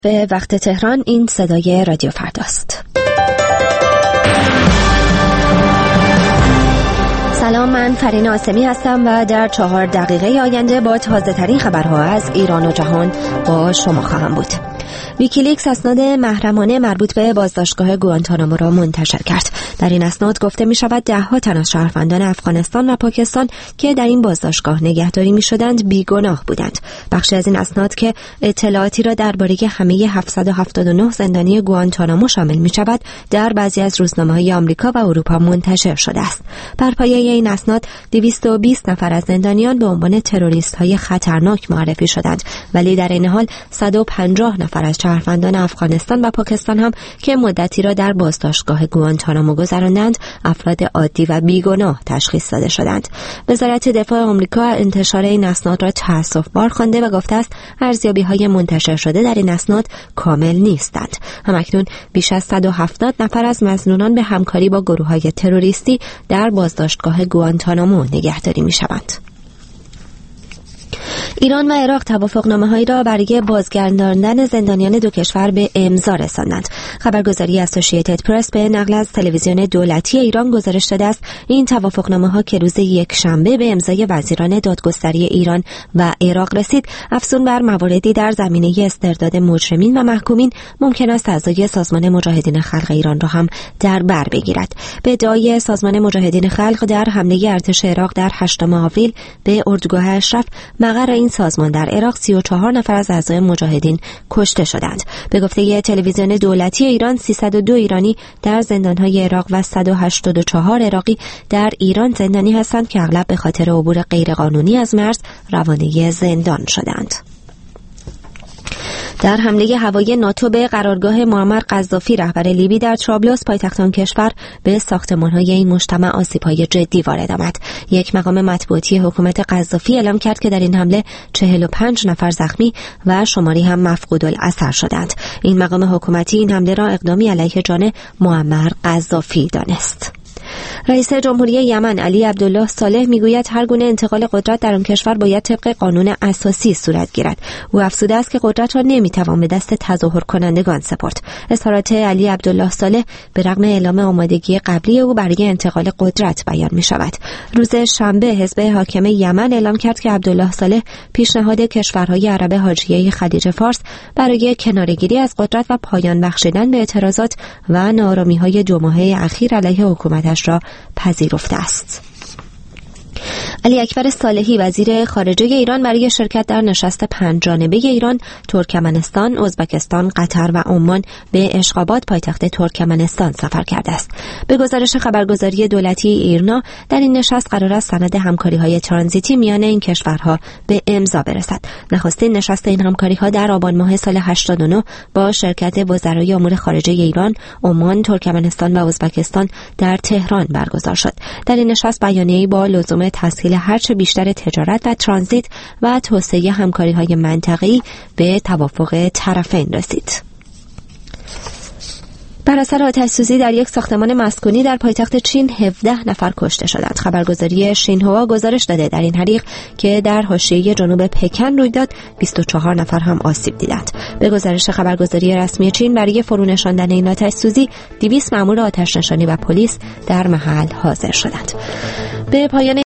به وقت تهران این صدای رادیو فرداست. سلام، من فرین آسمی هستم و در 4 دقیقه آینده با تازه ترین خبرها از ایران و جهان با شما خواهم بود. ویکیلیکس اسناد محرمانه مربوط به بازداشتگاه گوانتانامو را منتشر کرد. در این اسناد گفته می شود 10 تن از شهروندان افغانستان و پاکستان که در این بازداشتگاه نگهداری می شدند بیگناه بودند. بخشی از این اسناد که اطلاعاتی را درباره همه 779 زندانی گوانتانامو شامل می شود در بعضی از روزنامه‌های آمریکا و اروپا منتشر شده است. بر پایه این اسناد 220 نفر از زندانیان به عنوان تروریست‌های خطرناک معرفی شدند، ولی در این حال 150 نفر از شهروندان افغانستان و پاکستان هم که مدتی را در بازداشتگاه گوانتانامو گذراندند افراد عادی و بیگناه تشخیص داده شدند. وزارت دفاع آمریکا انتشار این اسناد را تأسف‌بار خوانده و گفته است ارزیابی‌های منتشر شده در این اسناد کامل نیستند. همکنون بیش از 170 نفر از مظنونان به همکاری با گروه‌های تروریستی در بازداشتگاه گوانتانامو نگهداری می‌شوند. ایران و عراق توافقنامه‌هایی را برای بازگرداندن زندانیان دو کشور به امضا رساندند. خبرگزاری اسوسییتد پرس به نقل از تلویزیون دولتی ایران گزارش داده است این توافقنامه‌ها که روز یکشنبه به امضای وزیران دادگستری ایران و عراق رسید، افزون بر مواردی در زمینه استرداد مجرمین و محکومین ممکن است اعضای سازمان مجاهدین خلق ایران را هم در بر بگیرد. به ادعای سازمان مجاهدین خلق در حمله ارتش عراق در 8 آوریل به اردوگاه اشرف مقر این سازمان در عراق 34 نفر از اعضای مجاهدین کشته شدند. به گفته تلویزیون دولتی ایران 302 ایرانی در زندان‌های عراق و 184 عراقی در ایران زندانی هستند که اغلب به خاطر عبور غیرقانونی از مرز روانه زندان شدند. در حمله هوایی ناتو به قرارگاه معمر قذافی رهبر لیبی در طرابلس پایتخت آن کشور به ساختمان‌های این مجتمع آسیب‌های جدی وارد آمد. یک مقام مطبوعاتی حکومت قذافی اعلام کرد که در این حمله 45 نفر زخمی و شماری هم مفقود الاثر شدند. این مقام حکومتی این حمله را اقدامی علیه جان معمر قذافی دانست. رئیس جمهوری یمن علی عبدالله صالح میگوید هر گونه انتقال قدرت در آن کشور باید طبق قانون اساسی صورت گیرد. او افزوده است که قدرت را نمیتوان به دست تظاهر کنندگان سپرد. اظهارات علی عبدالله صالح به رغم اعلام آمادگی قبلی او برای انتقال قدرت بیان می شود. روز شنبه حزب حاکم یمن اعلام کرد که عبدالله صالح پیشنهاد کشورهای عرب حاجیه خلیج فارس برای کناره‌گیری از قدرت و پایان بخشیدن به اعتراضات و ناآرامی‌های 2 ماهه اخیر علیه حکومتش را پذیرفته است. علی اکبر صالحی وزیر خارجه ایران برای شرکت در نشست 5 جانبه ایران، ترکمنستان، ازبکستان، قطر و عمان به اشخاباد پایتخت ترکمنستان سفر کرده است. به گزارش خبرگزاری دولتی ایرنا در این نشست قرار است سند همکاری‌های ترانزیتی میان این کشورها به امضا برسد. نخستین نشست این همکاری‌ها در آبان ماه سال 89 با شرکت وزرای امور خارجه ایران، عمان، ترکمنستان و ازبکستان در تهران برگزار شد. در این نشست بیانیه‌ای با لزوم تسهیل هرچه بیشتر تجارت و ترانزیت و توسعه همکاری‌های منطقه‌ای به توافق طرفین رسید. بر اثر آتش‌سوزی در یک ساختمان مسکونی در پایتخت چین 17 نفر کشته شدند. خبرگزاری شینهوا گزارش داده در این حریق که در حاشیه جنوب پکن روی داد 24 نفر هم آسیب دیدند. به گزارش خبرگزاری رسمی چین برای فرونشاندن این آتش‌سوزی 200 مأمور آتش‌نشانی و پلیس در محل حاضر شدند. به پایان